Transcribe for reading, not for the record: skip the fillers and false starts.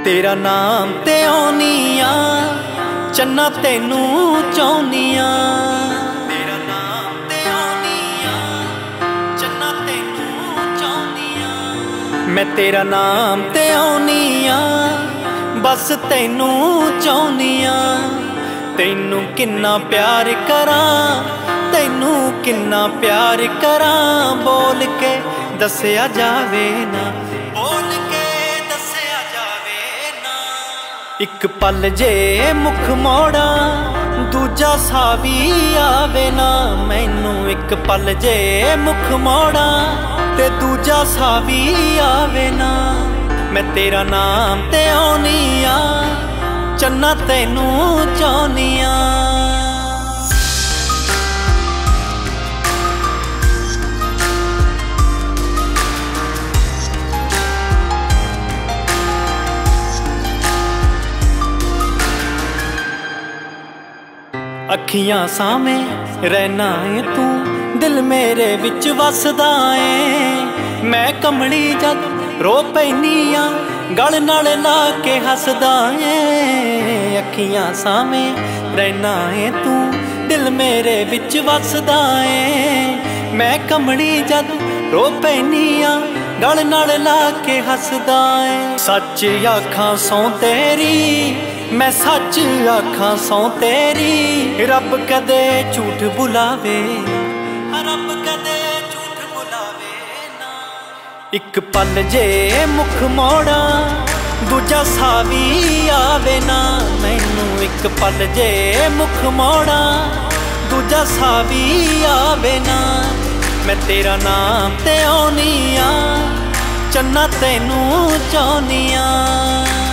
तेरा नाम ते आउनिया चन्ना तेनू चाहुनिया। तेरा नाम ते आउनिया चन्ना तेनू चाहुनिया। मैं तेरा नाम ते आउनिया बस तेनू चाहुनिया। तेनू किन्ना प्यार करां, तेनू किन्ना प्यार करां, बोल के दस्या जावे ना, बोल के दस्या जावे ना। एक पल जे मुख मोड़ा दूजा सा भी आवे ना, मैनू एक पल जे मुख मोड़ा ते दूजा सा भी आवे ना। मैं तेरा नाम ते आउनिया चन्ना तेनू चाहुनिया। अखियां सामे रहना है तू, दिल मेरे विच वसदा है। मैं कमली जद रो पैनी आ गल नाल ला के हसदा है। अखियां सामे रहना है तू, दिल मेरे विच वसदा है। मैं कमली जद रो पैनी आ गल नाल ला के हसदा है। सच आखां सौ तेरी, मैं सच आखां सौ तेरी, रब कदे झूठ बुलावे, रब कदे झूठ बुलावे ना। एक पल जे मुख मोड़ा दूजा सा भी आवे ना, मैनू एक पल जे मुख मोड़ा दूजा सा भी आवे ना। मैं तेरा नाम ते आउनिया चन्ना तेनू चाहुनिया।